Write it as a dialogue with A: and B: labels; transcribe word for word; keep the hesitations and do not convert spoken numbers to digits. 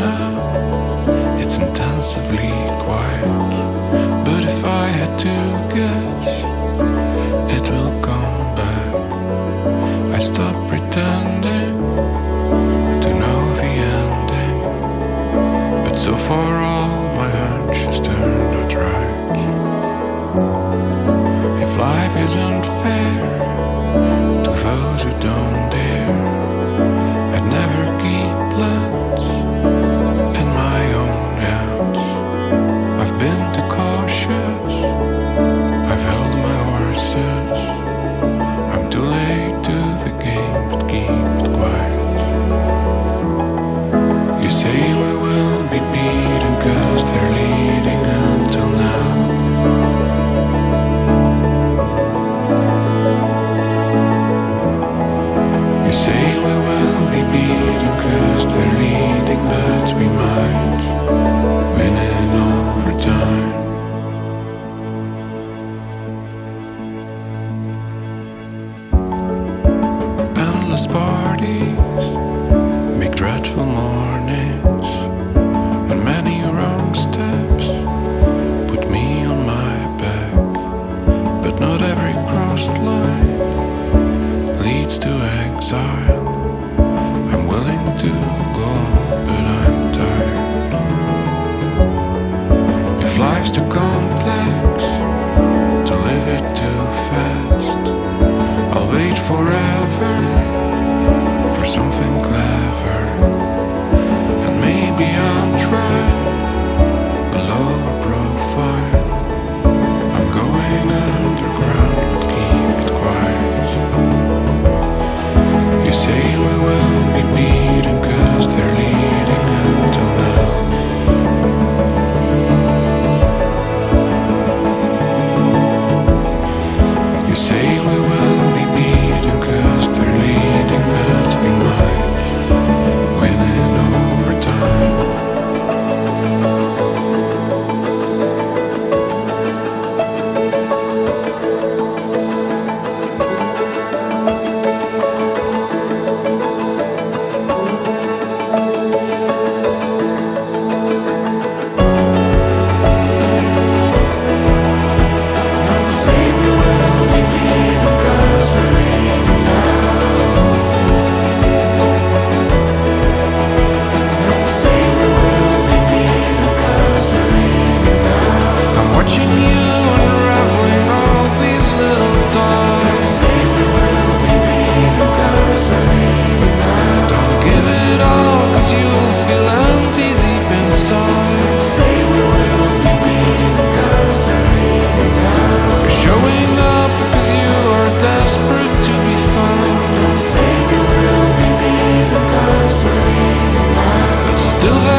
A: now, it's intensively quiet. But if I had to guess, it will come back. I stop pretending to know the ending, but so far all my hunches turned out right. If life isn't fair to those who don't dare, I'd never keep plans in my own hands. I've been too cautious, I've held my horses. I'm too late to the game, but keep it quiet. You say we will be beaten cause they're leading until now. You say we will be beaten cause they're leading, but we might win in overtime. Endless parties make dreadful mornings, and many wrong steps put me on my back. But not every crossed line leads to exile. I'm willing to go, but I'm tired. If life's too complex to live it too fast, I'll wait forever for something clever, and maybe I'll try a lower profile. I'm going underground, but keep it quiet. You say we will be beaten cause they're leading until now. You say we will be beaten cause they're leading, but we might win in overtime. Watching you unraveling all these little dots. Don't give it all cause you'll feel empty deep inside. You're showing up because you are desperate to be found, but still